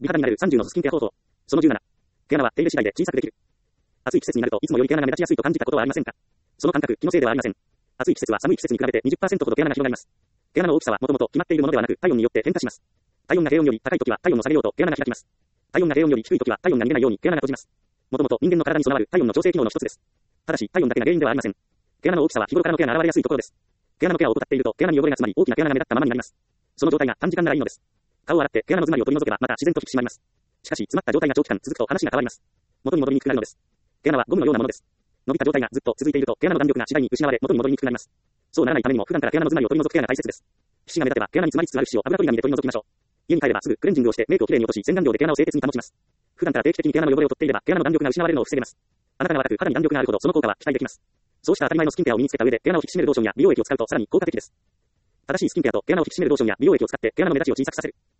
美肌になる30のスキンケア方法。その17。毛穴は手入れ次第で小さくできる。暑い季節になるといつもより毛穴が目立ちやすいと感じたことはありませんか？その感覚、気のせいではありません。暑い季節は寒い季節に比べて 20% ほど毛穴が広がります。毛穴の大きさはもともと決まっているものではなく、体温によって変化します。体温が低温より高いときは体温を下げようと毛穴が開きます。体温が低温より低いときは体温が逃げないように毛穴が閉じます。もともと人間の体に備わる体温の調整機能の一つです。ただし、体温だけが原因ではありません。毛穴の大きさは日頃からのケアが現れやすいところです。毛穴のケアを怠っていると毛穴に汚れが詰まり大きな毛穴が目立ったままになります。その状態が短時間ならいいのです。顔を洗って毛穴の詰まりを取り除けばまた自然と引き締まります。しかし、詰まった状態が長期間続くと話が変わります。元に戻りにくくなるのです。毛穴はゴムのようなものです。伸びた状態がずっと続いていると毛穴の弾力が次第に失われ元に戻りにくくなります。そうならないためにも普段から毛穴の詰まりを取り除くケアが大切です。皮脂が目立てば毛穴に詰まりつつある皮脂を油取り紙で取り除きましょう。家に帰ればすぐクレンジングをしてメイクをきれいに落とし洗顔料で毛穴を清潔に保ちます。普段から定期的に毛穴の汚れを取っていれば毛穴の弾力が失われるのを防げます。あなたが若く肌に弾力があるほどその効果は期待できます。そうした当たり前のスキンケアを身につけた上で毛穴を引き締めるローションや美容液を使うとさらに効果的です。正しいスキンケアと毛穴を引き締めるローションや美容液を使って毛穴の目立ちを小さくさせる。